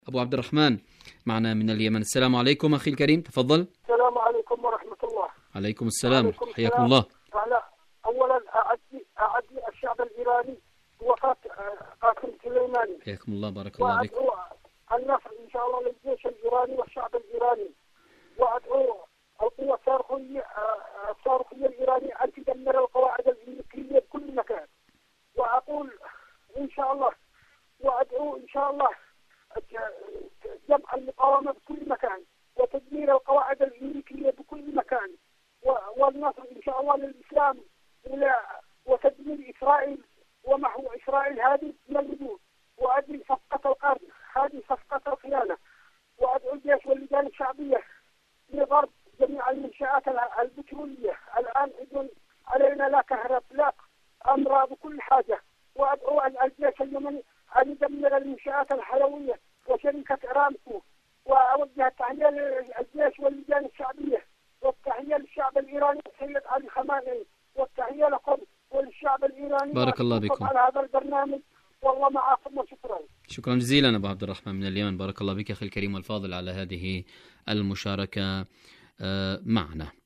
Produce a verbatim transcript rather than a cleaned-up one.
أبو عبد الرحمن معنا من اليمن. السلام عليكم أخي الكريم، تفضل. السلام عليكم ورحمة الله. عليكم السلام، حياكم الله. أولا أعدي أعدي الشعب الإيراني وفاة قاسم سليماني، حياكم الله، بارك الله بك. وأدعو النصر إن شاء الله للجيش الإيراني والشعب الإيراني، وأدعو القوى الصاروخية الصاروخية الإيرانية أن تدمر القواعد الأمريكية بكل مكان. وأقول إن شاء الله وأدعو إن شاء الله جمع المقاومة بكل مكان وتدمير القواعد الأمريكية بكل مكان، والنصر إن شاء الله للإسلام وتدمير إسرائيل ومحو إسرائيل هذه من الوجود، وأدعو صفقة القرن، هذه صفقة الخيانة. وأدعو الجيش واللجان الشعبية لضرب جميع المنشآت البترولية. الآن إذن علينا لا كهرب لا أمراض بكل حاجة. وأدعو الجيش اليمني أن يدمر المنشآت الحيوية وشركة أرامكو. وأوجه التحية للجيش واللجان الشعبية، والتحية للشعب الإيراني السيد علي خامنئي، والتحية لكم وللشعب الإيراني. بارك الله بكم على هذا البرنامج، والله معكم وشكرا. شكرا جزيلا أبو عبد الرحمن من اليمن، بارك الله بك أخي الكريم والفاضل على هذه المشاركة معنا.